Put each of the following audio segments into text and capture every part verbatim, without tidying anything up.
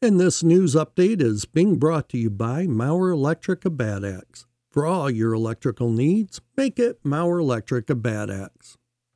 And this news update is being brought to you by Mauer Electric of Bad Axe. For all your electrical needs, make it Mauer Electric of Bad Axe.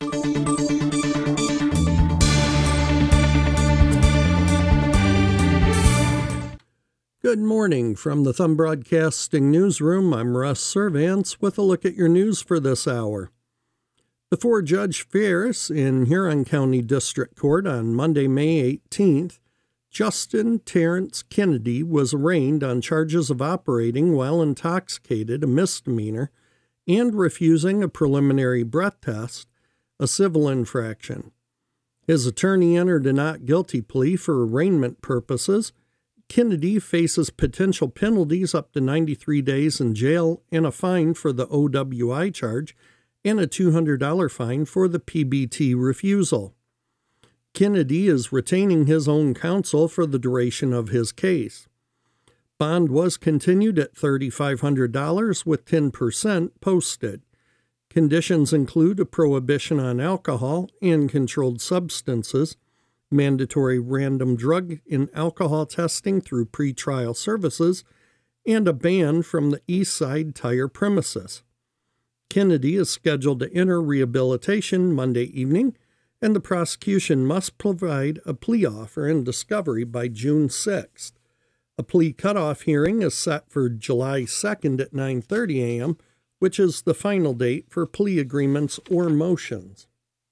Good morning from the Thumb Broadcasting Newsroom. I'm Russ Servance with a look at your news for this hour. Before Judge Ferris in Huron County District Court on Monday, May eighteenth, Justin Terrence Kennedy was arraigned on charges of operating while intoxicated, a misdemeanor, and refusing a preliminary breath test, a civil infraction. His attorney entered a not guilty plea for arraignment purposes. Kennedy faces potential penalties up to ninety-three days in jail and a fine for the O W I charge and a two hundred dollars fine for the P B T refusal. Kennedy is retaining his own counsel for the duration of his case. Bond was continued at three thousand five hundred dollars with ten percent posted. Conditions include a prohibition on alcohol and controlled substances, mandatory random drug and alcohol testing through pretrial services, and a ban from the East Side Tire premises. Kennedy is scheduled to enter rehabilitation Monday evening, and the prosecution must provide a plea offer and discovery by June sixth. A plea cutoff hearing is set for July second at nine thirty a.m., which is the final date for plea agreements or motions.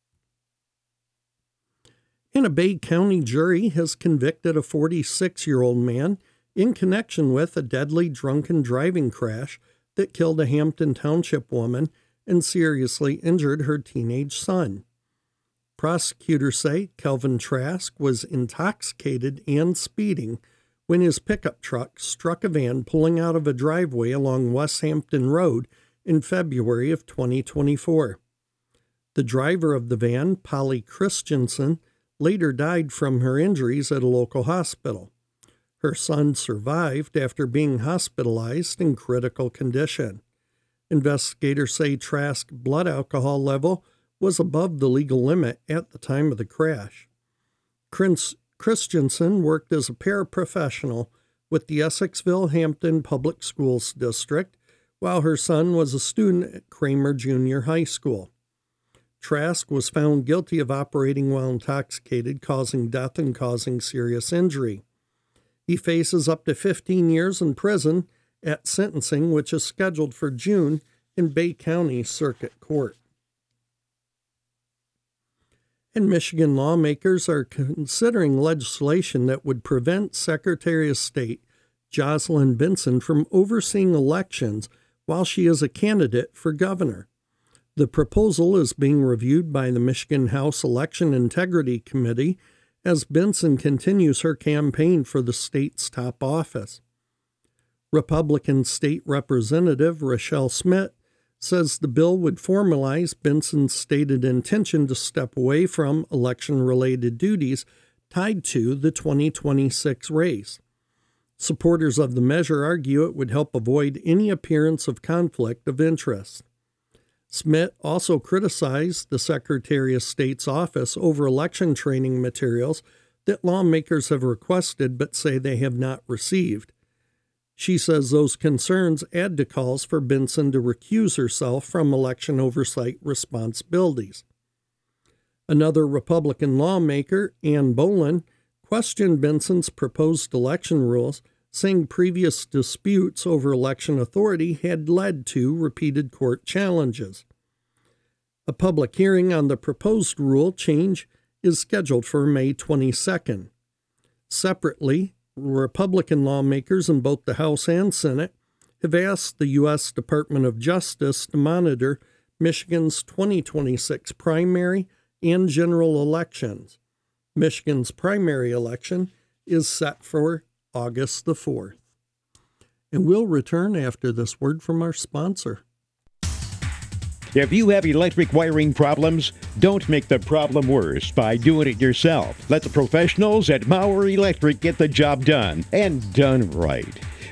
And a Bay County jury has convicted a forty-six-year-old man in connection with a deadly drunken driving crash that killed a Hampton Township woman and seriously injured her teenage son. Prosecutors say Kelvin Trask was intoxicated and speeding when his pickup truck struck a van pulling out of a driveway along West Hampton Road in February of twenty twenty-four. The driver of the van, Polly Christensen, later died from her injuries at a local hospital. Her son survived after being hospitalized in critical condition. Investigators say Trask's blood alcohol level was above the legal limit at the time of the crash. Chris Christensen worked as a paraprofessional with the Essexville Hampton Public Schools District, while her son was a student at Kramer Junior High School. Trask was found guilty of operating while intoxicated, causing death and causing serious injury. He faces up to fifteen years in prison at sentencing, which is scheduled for June in Bay County Circuit Court. And Michigan lawmakers are considering legislation that would prevent Secretary of State Jocelyn Benson from overseeing elections while she is a candidate for governor. The proposal is being reviewed by the Michigan House Election Integrity Committee as Benson continues her campaign for the state's top office. Republican State Representative Rochelle Smith says the bill would formalize Benson's stated intention to step away from election-related duties tied to the twenty twenty-six race. Supporters of the measure argue it would help avoid any appearance of conflict of interest. Smith also criticized the Secretary of State's office over election training materials that lawmakers have requested but say they have not received. She says those concerns add to calls for Benson to recuse herself from election oversight responsibilities. Another Republican lawmaker, Ann Bolin, questioned Benson's proposed election rules, saying previous disputes over election authority had led to repeated court challenges. A public hearing on the proposed rule change is scheduled for May twenty-second. Separately, Republican lawmakers in both the House and Senate have asked the U S Department of Justice to monitor Michigan's twenty twenty-six primary and general elections. Michigan's primary election is set for August the fourth. And we'll return after this word from our sponsor. If you have electric wiring problems, don't make the problem worse by doing it yourself. Let the professionals at Mauer Electric get the job done, and done right.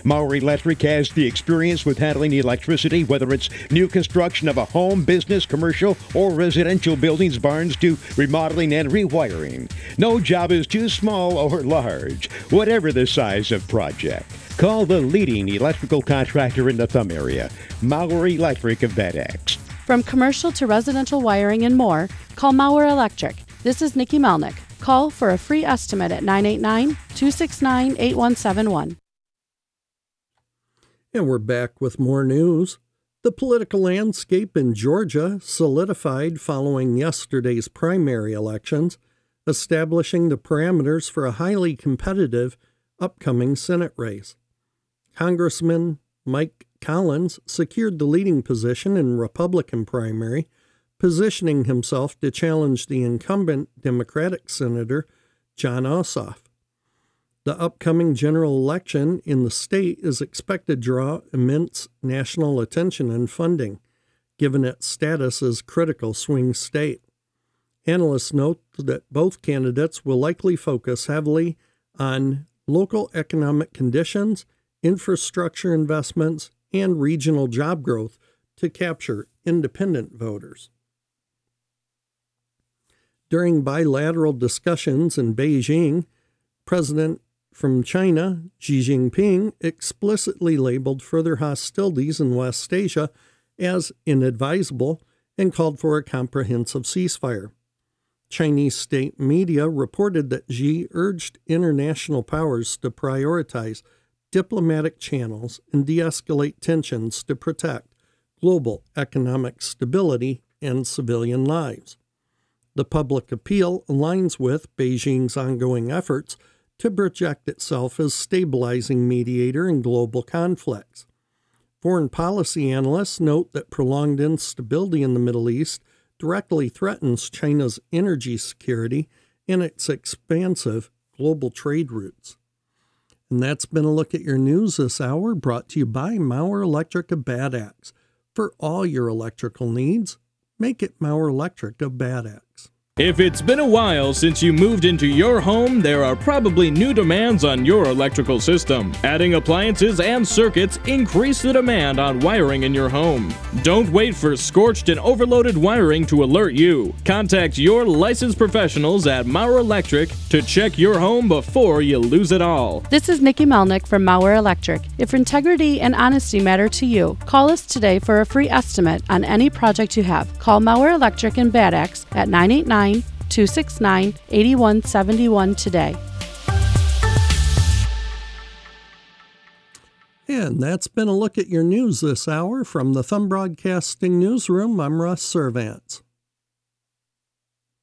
Maurer Electric has the experience with handling electricity, whether it's new construction of a home, business, commercial, or residential buildings, barns, to remodeling and rewiring. No job is too small or large, whatever the size of project. Call the leading electrical contractor in the Thumb area, Maurer Electric of Bad Axe. From commercial to residential wiring and more, call Maurer Electric. This is Nikki Melnick. Call for a free estimate at nine eight nine, two six nine, eight one seven one. And we're back with more news. The political landscape in Georgia solidified following yesterday's primary elections, establishing the parameters for a highly competitive upcoming Senate race. Congressman Mike Collins secured the leading position in Republican primary, positioning himself to challenge the incumbent Democratic Senator Jon Ossoff. The upcoming general election in the state is expected to draw immense national attention and funding, given its status as critical swing state. Analysts note that both candidates will likely focus heavily on local economic conditions, infrastructure investments, and regional job growth to capture independent voters. During bilateral discussions in Beijing, President from China, Xi Jinping, explicitly labeled further hostilities in West Asia as inadvisable and called for a comprehensive ceasefire. Chinese state media reported that Xi urged international powers to prioritize diplomatic channels and de-escalate tensions to protect global economic stability and civilian lives. The public appeal aligns with Beijing's ongoing efforts to project itself as stabilizing mediator in global conflicts. Foreign policy analysts note that prolonged instability in the Middle East directly threatens China's energy security and its expansive global trade routes. And that's been a look at your news this hour, brought to you by Maurer Electric of Bad Axe. For all your electrical needs, make it Maurer Electric of Bad Axe. If it's been a while since you moved into your home, there are probably new demands on your electrical system. Adding appliances and circuits increase the demand on wiring in your home. Don't wait for scorched and overloaded wiring to alert you. Contact your licensed professionals at Maurer Electric to check your home before you lose it all. This is Nikki Melnick from Maurer Electric. If integrity and honesty matter to you, call us today for a free estimate on any project you have. Call Maurer Electric in Bad Axe at nine eight nine, two six nine, eight one seven one today. And that's been a look at your news this hour from the Thumb Broadcasting Newsroom. I'm Russ Servants.